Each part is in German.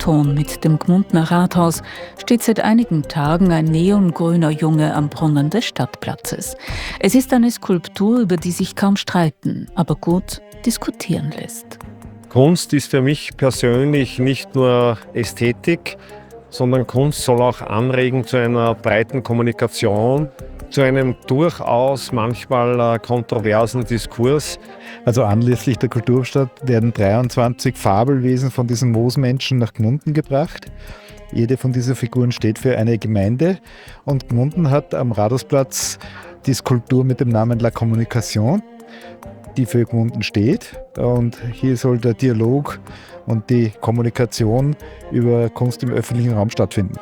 Ton mit dem Gmundner Rathaus steht seit einigen Tagen ein neongrüner Junge am Brunnen des Stadtplatzes. Es ist eine Skulptur, über die sich kaum streiten, aber gut diskutieren lässt. Kunst ist für mich persönlich nicht nur Ästhetik, sondern Kunst soll auch anregen zu einer breiten Kommunikation, zu einem durchaus manchmal kontroversen Diskurs. Also anlässlich der Kulturstadt werden 23 Fabelwesen von diesen Moosmenschen nach Gmunden gebracht. Jede von diesen Figuren steht für eine Gemeinde und Gmunden hat am Rathausplatz die Skulptur mit dem Namen La Communication, die für Gmunden steht. Und hier soll der Dialog und die Kommunikation über Kunst im öffentlichen Raum stattfinden.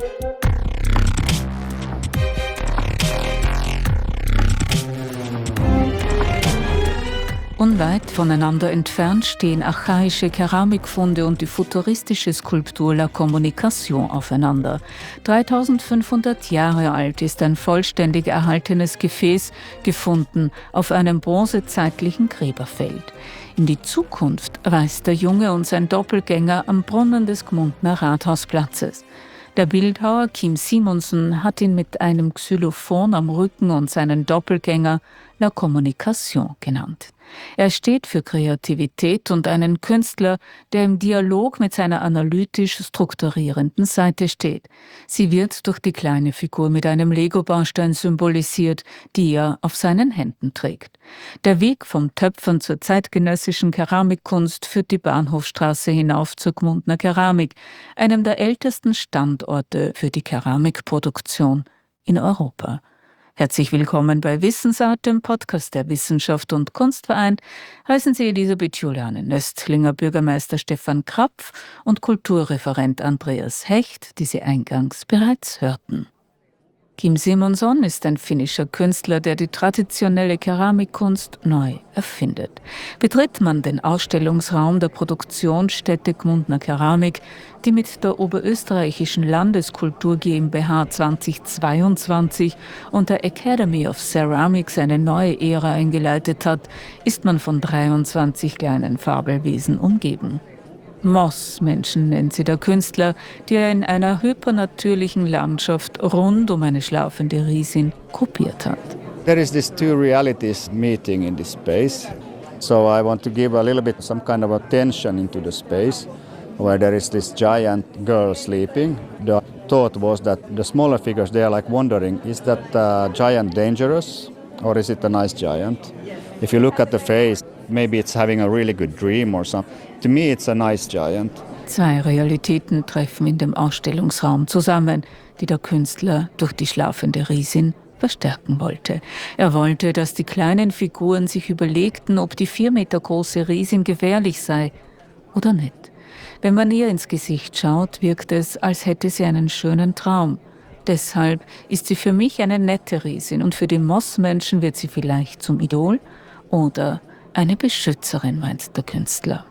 Unweit voneinander entfernt stehen archaische Keramikfunde und die futuristische Skulptur La Communication aufeinander. 3500 Jahre alt ist ein vollständig erhaltenes Gefäß, gefunden auf einem bronzezeitlichen Gräberfeld. In die Zukunft reist der Junge und sein Doppelgänger am Brunnen des Gmundner Rathausplatzes. Der Bildhauer Kim Simonsen hat ihn mit einem Xylophon am Rücken und seinen Doppelgänger La Communication genannt. Er steht für Kreativität und einen Künstler, der im Dialog mit seiner analytisch strukturierenden Seite steht. Sie wird durch die kleine Figur mit einem Lego-Baustein symbolisiert, die er auf seinen Händen trägt. Der Weg vom Töpfern zur zeitgenössischen Keramikkunst führt die Bahnhofstraße hinauf zur Gmundner Keramik, einem der ältesten Standorte für die Keramikproduktion in Europa. Herzlich willkommen bei Wissensart, dem Podcast der Wissenschaft und Kunstverein. Heißen Sie Elisabeth Juliane Nöstlinger, Bürgermeister Stefan Krapf und Kulturreferent Andreas Hecht, die Sie eingangs bereits hörten. Kim Simonson ist ein finnischer Künstler, der die traditionelle Keramikkunst neu erfindet. Betritt man den Ausstellungsraum der Produktionsstätte Gmundner Keramik, die mit der Oberösterreichischen Landeskultur GmbH 2022 und der Academy of Ceramics eine neue Ära eingeleitet hat, ist man von 23 kleinen Fabelwesen umgeben. Mossmenschen nennt sie der Künstler, die er in einer hypernatürlichen Landschaft rund um eine schlafende Riesin gruppiert hat. There is this two realities meeting in this space. So I want to give a little bit some kind of a tension into the space where there is this giant girl sleeping. The thought was that the smaller figures, they are like wondering, is that giant dangerous or is it a nice giant? If you look at the face, maybe it's having a really good dream or something. To me it's a nice giant. Zwei Realitäten treffen in dem Ausstellungsraum zusammen, die der Künstler durch die schlafende Riesin verstärken wollte. Er wollte, dass die kleinen Figuren sich überlegten, ob die 4 Meter große Riesin gefährlich sei oder nicht. Wenn man ihr ins Gesicht schaut, wirkt es, als hätte sie einen schönen Traum. Deshalb ist sie für mich eine nette Riesin und für die Mossmenschen wird sie vielleicht zum Idol oder eine Beschützerin, meint der Künstler.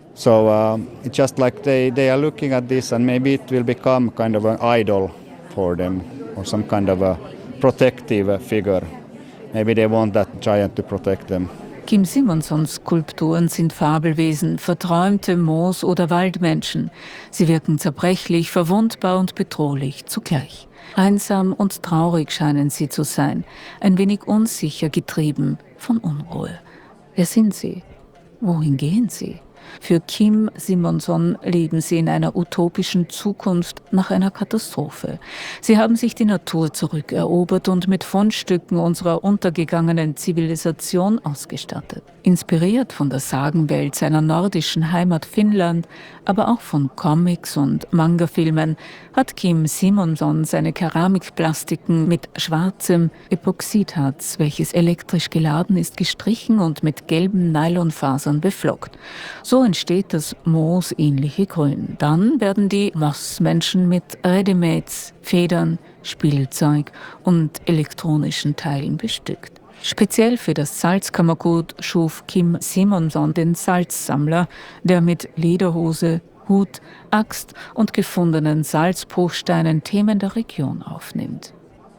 So it's just like they are looking at this and maybe it will become kind of an idol for them or some kind of a protective figure. Maybe they want that giant to protect them. Kim Simonsons Skulpturen sind Fabelwesen, verträumte Moos- oder Waldmenschen. Sie wirken zerbrechlich, verwundbar und bedrohlich zugleich. Einsam und traurig scheinen sie zu sein, ein wenig unsicher, getrieben von Unruhe. Wer sind sie? Wohin gehen sie? Für Kim Simonson leben sie in einer utopischen Zukunft nach einer Katastrophe. Sie haben sich die Natur zurückerobert und mit Fundstücken unserer untergegangenen Zivilisation ausgestattet. Inspiriert von der Sagenwelt seiner nordischen Heimat Finnland, aber auch von Comics und Manga-Filmen, hat Kim Simonson seine Keramikplastiken mit schwarzem Epoxidharz, welches elektrisch geladen ist, gestrichen und mit gelben Nylonfasern beflockt. So entsteht das moosähnliche Grün. Dann werden die Mossmenschen mit Readymates, Federn, Spielzeug und elektronischen Teilen bestückt. Speziell für das Salzkammergut schuf Kim Simonson den Salzsammler, der mit Lederhose, Hut, Axt und gefundenen Salzbruchsteinen Themen der Region aufnimmt.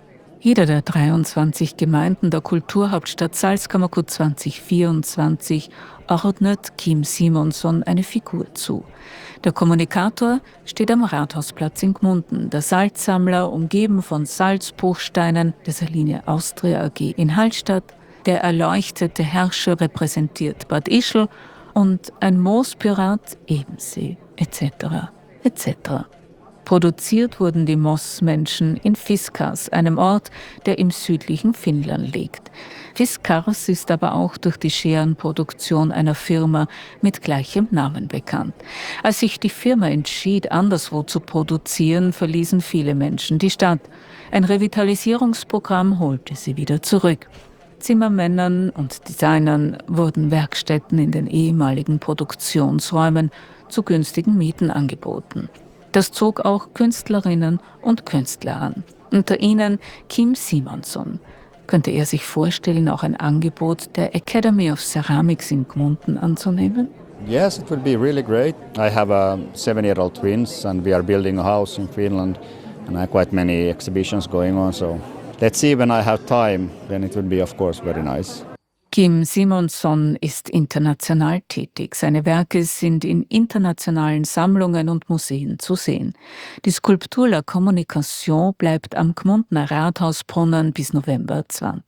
Jeder der 23 Gemeinden der Kulturhauptstadt Salzkammergut 2024 ordnet Kim Simonsson eine Figur zu. Der Kommunikator steht am Rathausplatz in Gmunden, der Salzsammler, umgeben von Salzbruchsteinen der Saline Austria AG in Hallstatt, der erleuchtete Herrscher repräsentiert Bad Ischl und ein Moospirat Ebensee, etc. etc. Produziert wurden die Mossmenschen in Fiskars, einem Ort, der im südlichen Finnland liegt. Fiskars ist aber auch durch die Scherenproduktion einer Firma mit gleichem Namen bekannt. Als sich die Firma entschied, anderswo zu produzieren, verließen viele Menschen die Stadt. Ein Revitalisierungsprogramm holte sie wieder zurück. Zimmermännern und Designern wurden Werkstätten in den ehemaligen Produktionsräumen zu günstigen Mieten angeboten. Das zog auch Künstlerinnen und Künstler an. Unter ihnen Kim Simonsson. Könnte er sich vorstellen, auch ein Angebot der Academy of Ceramics in Gmunden anzunehmen? Yes, it would be really great. I have 7-year-old twins and we are building a house in Finland and I have quite many exhibitions going on, so let's see when I have time, then it would be of course very nice. Kim Simonsson ist international tätig. Seine Werke sind in internationalen Sammlungen und Museen zu sehen. Die Skulptur La Communication bleibt am Gmundner Rathausbrunnen bis November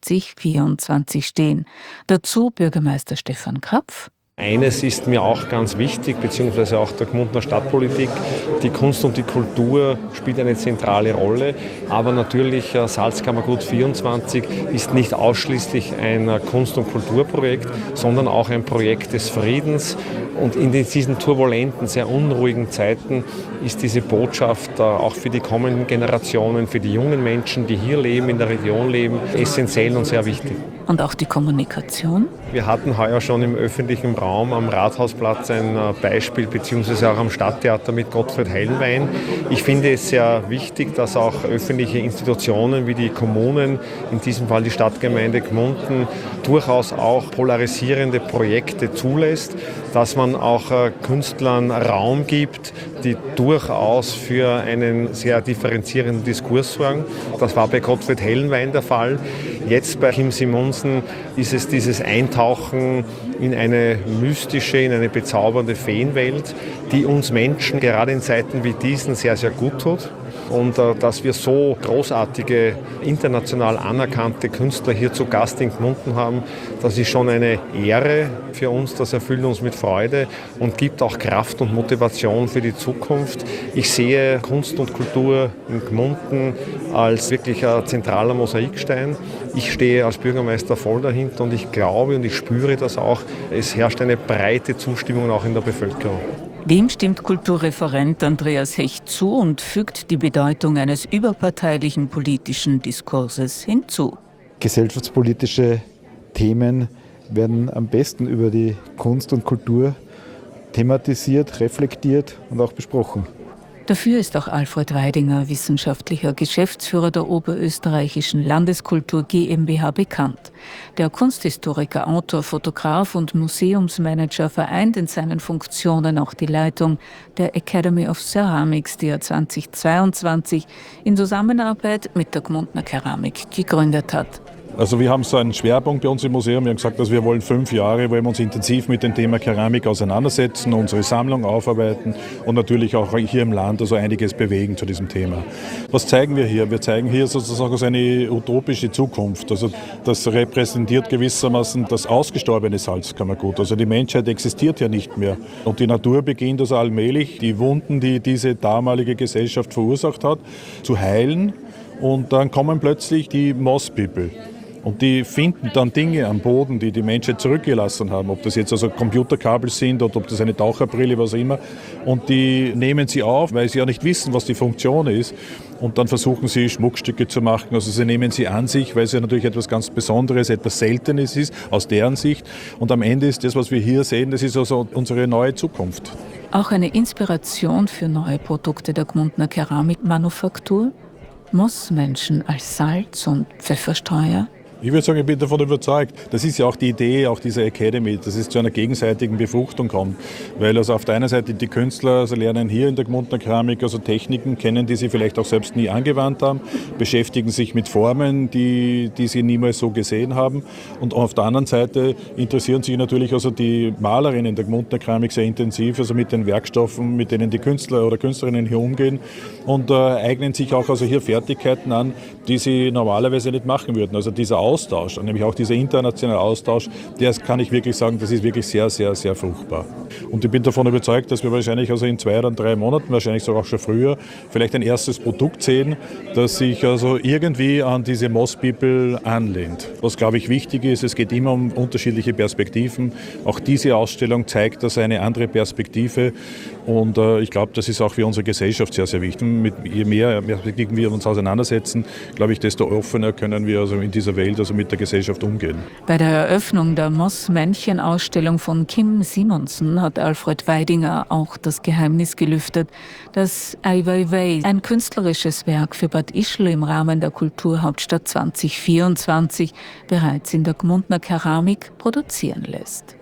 2024 stehen. Dazu Bürgermeister Stefan Krapf. Eines ist mir auch ganz wichtig, beziehungsweise auch der Gmundner Stadtpolitik. Die Kunst und die Kultur spielt eine zentrale Rolle, aber natürlich Salzkammergut 24 ist nicht ausschließlich ein Kunst- und Kulturprojekt, sondern auch ein Projekt des Friedens. Und in diesen turbulenten, sehr unruhigen Zeiten ist diese Botschaft auch für die kommenden Generationen, für die jungen Menschen, die hier leben, in der Region leben, essentiell und sehr wichtig. Und auch die Kommunikation? Wir hatten heuer schon im öffentlichen Raum am Rathausplatz ein Beispiel, beziehungsweise auch am Stadttheater mit Gottfried Helnwein. Ich finde es sehr wichtig, dass auch öffentliche Institutionen wie die Kommunen, in diesem Fall die Stadtgemeinde Gmunden, durchaus auch polarisierende Projekte zulässt, dass man auch Künstlern Raum gibt, die durchaus für einen sehr differenzierenden Diskurs sorgen. Das war bei Gottfried Helnwein der Fall. Jetzt bei Kim Simonsson ist es dieses Eintauchen in eine mystische, in eine bezaubernde Feenwelt, die uns Menschen gerade in Zeiten wie diesen sehr, sehr gut tut. Und dass wir so großartige, international anerkannte Künstler hier zu Gast in Gmunden haben, das ist schon eine Ehre für uns, das erfüllt uns mit Freude und gibt auch Kraft und Motivation für die Zukunft. Ich sehe Kunst und Kultur in Gmunden als wirklich ein zentraler Mosaikstein. Ich stehe als Bürgermeister voll dahinter und ich glaube und ich spüre das auch, es herrscht eine breite Zustimmung auch in der Bevölkerung. Dem stimmt Kulturreferent Andreas Hecht zu und fügt die Bedeutung eines überparteilichen politischen Diskurses hinzu. Gesellschaftspolitische Themen werden am besten über die Kunst und Kultur thematisiert, reflektiert und auch besprochen. Dafür ist auch Alfred Weidinger, wissenschaftlicher Geschäftsführer der Oberösterreichischen Landeskultur GmbH, bekannt. Der Kunsthistoriker, Autor, Fotograf und Museumsmanager vereint in seinen Funktionen auch die Leitung der Academy of Ceramics, die er 2022 in Zusammenarbeit mit der Gmundner Keramik gegründet hat. Also wir haben so einen Schwerpunkt bei uns im Museum. Wir haben gesagt, dass wir wollen 5 Jahre, wollen wir uns intensiv mit dem Thema Keramik auseinandersetzen, unsere Sammlung aufarbeiten und natürlich auch hier im Land also einiges bewegen zu diesem Thema. Was zeigen wir hier? Wir zeigen hier sozusagen so eine utopische Zukunft. Also das repräsentiert gewissermaßen das ausgestorbene Salzkammergut. Also die Menschheit existiert ja nicht mehr. Und die Natur beginnt also allmählich, die Wunden, die diese damalige Gesellschaft verursacht hat, zu heilen. Und dann kommen plötzlich die Moss People. Und die finden dann Dinge am Boden, die die Menschheit zurückgelassen haben, ob das jetzt also Computerkabel sind oder ob das eine Taucherbrille, was auch immer. Und die nehmen sie auf, weil sie ja nicht wissen, was die Funktion ist. Und dann versuchen sie, Schmuckstücke zu machen. Also sie nehmen sie an sich, weil es ja natürlich etwas ganz Besonderes, etwas Seltenes ist, aus deren Sicht. Und am Ende ist das, was wir hier sehen, das ist also unsere neue Zukunft. Auch eine Inspiration für neue Produkte der Gmundner Keramikmanufaktur? Mossmenschen als Salz- und Pfefferstreuer? Ich würde sagen, ich bin davon überzeugt. Das ist ja auch die Idee, auch dieser Academy, dass es zu einer gegenseitigen Befruchtung kommt. Weil also auf der einen Seite die Künstler lernen hier in der Gmundner Keramik also Techniken kennen, die sie vielleicht auch selbst nie angewandt haben, beschäftigen sich mit Formen, die sie niemals so gesehen haben. Und auf der anderen Seite interessieren sich natürlich also die Malerinnen der Gmundner Keramik sehr intensiv, also mit den Werkstoffen, mit denen die Künstler oder Künstlerinnen hier umgehen und eignen sich auch also hier Fertigkeiten an, die sie normalerweise nicht machen würden. Also dieser Austausch, nämlich auch dieser internationale Austausch, das kann ich wirklich sagen, das ist wirklich sehr, sehr, sehr fruchtbar. Und ich bin davon überzeugt, dass wir wahrscheinlich also in 2 oder 3 Monaten, wahrscheinlich sogar auch schon früher, vielleicht ein erstes Produkt sehen, das sich also irgendwie an diese Moss People anlehnt. Was, glaube ich, wichtig ist, es geht immer um unterschiedliche Perspektiven. Auch diese Ausstellung zeigt das eine andere Perspektive und ich glaube, das ist auch für unsere Gesellschaft sehr, sehr wichtig. Je mehr Perspektiven wir uns auseinandersetzen, glaube ich, desto offener können wir also in dieser Welt, also mit der Gesellschaft umgehen. Bei der Eröffnung der Moss-Männchen-Ausstellung von Kim Simonsen hat Alfred Weidinger auch das Geheimnis gelüftet, dass Ai Weiwei ein künstlerisches Werk für Bad Ischl im Rahmen der Kulturhauptstadt 2024 bereits in der Gmundner Keramik produzieren lässt.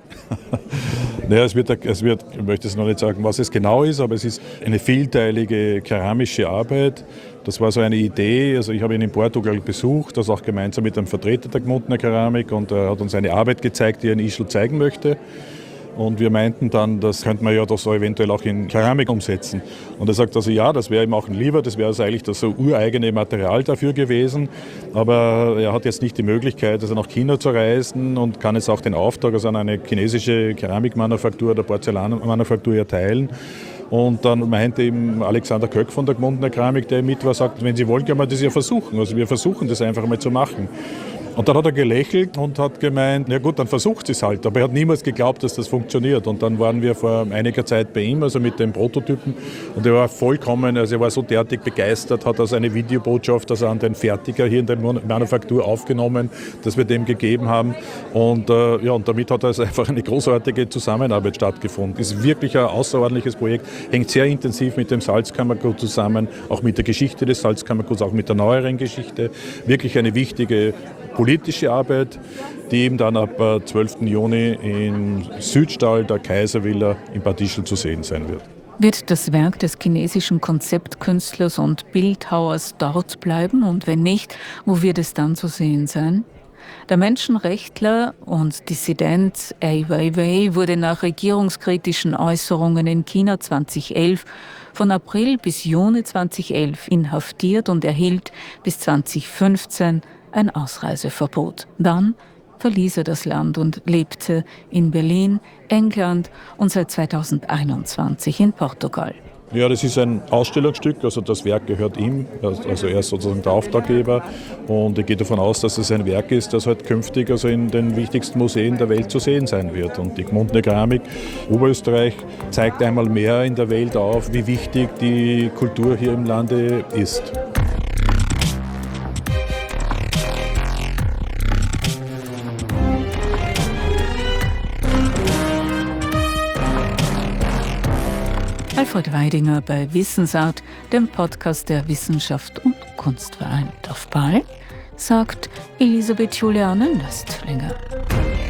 Naja, es wird, ich möchte es noch nicht sagen, was es genau ist, aber es ist eine vielteilige keramische Arbeit. Das war so eine Idee, also ich habe ihn in Portugal besucht, das auch gemeinsam mit einem Vertreter der Gmundner Keramik und er hat uns eine Arbeit gezeigt, die er in Ischl zeigen möchte. Und wir meinten dann, das könnte man ja doch so eventuell auch in Keramik umsetzen. Und er sagt also, ja, das wäre ihm auch lieber, das wäre also eigentlich das so ureigene Material dafür gewesen. Aber er hat jetzt nicht die Möglichkeit, also nach China zu reisen und kann jetzt auch den Auftrag also an eine chinesische Keramikmanufaktur oder Porzellanmanufaktur erteilen. Und dann meinte ihm Alexander Köck von der Gmundner Keramik, der mit war, sagt, wenn Sie wollen, können wir das ja versuchen. Also wir versuchen das einfach mal zu machen. Und dann hat er gelächelt und hat gemeint, na gut, dann versucht es halt. Aber er hat niemals geglaubt, dass das funktioniert. Und dann waren wir vor einiger Zeit bei ihm, also mit dem Prototypen. Und er war vollkommen, also er war so derartig begeistert, hat also eine Videobotschaft also an den Fertiger hier in der Manufaktur aufgenommen, das wir dem gegeben haben. Und, und damit hat also einfach eine großartige Zusammenarbeit stattgefunden. Ist wirklich ein außerordentliches Projekt, hängt sehr intensiv mit dem Salzkammergut zusammen, auch mit der Geschichte des Salzkammerguts, auch mit der neueren Geschichte. Wirklich eine wichtige politische Arbeit, die eben dann ab 12. Juni im Südstall der Kaiservilla in Bad Ischl zu sehen sein wird. Wird das Werk des chinesischen Konzeptkünstlers und Bildhauers dort bleiben und wenn nicht, wo wird es dann zu sehen sein? Der Menschenrechtler und Dissident Ai Weiwei wurde nach regierungskritischen Äußerungen in China 2011 von April bis Juni 2011 inhaftiert und erhielt bis 2015 ein Ausreiseverbot. Dann verließ er das Land und lebte in Berlin, England und seit 2021 in Portugal. Ja, das ist ein Ausstellungsstück, also das Werk gehört ihm, also er ist sozusagen der Auftraggeber und ich gehe davon aus, dass es ein Werk ist, das halt künftig also in den wichtigsten Museen der Welt zu sehen sein wird. Und die Gmundner Keramik Oberösterreich zeigt einmal mehr in der Welt auf, wie wichtig die Kultur hier im Lande ist. Alfred Weidinger bei Wissensart, dem Podcast der Wissenschaft und Kunst vereint. Auf Ball sagt Elisabeth Juliane Nöstlinger.